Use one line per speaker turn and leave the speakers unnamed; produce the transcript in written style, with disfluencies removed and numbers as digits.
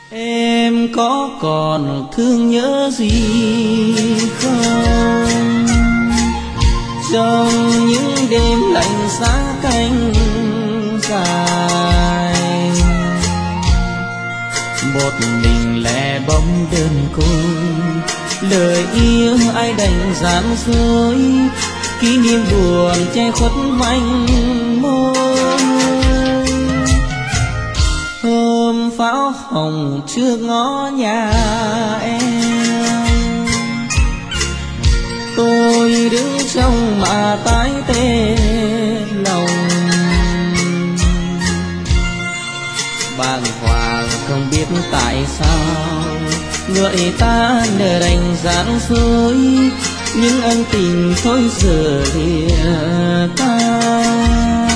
Em có còn thương nhớ gì không? Trong những đêm lạnh giá canh dài, một mình lẻ bóng đơn côi, lời yêu ai đành gian dối, kỷ niệm buồn che khuất manh môi. Hôm pháo hồng trước ngõ nhà em, tôi đứng trong mà tái tê lòng, bàng hoàng không biết tại sao người ta nỡ đành gian dối, những ân tình thôi giờ lìa ta.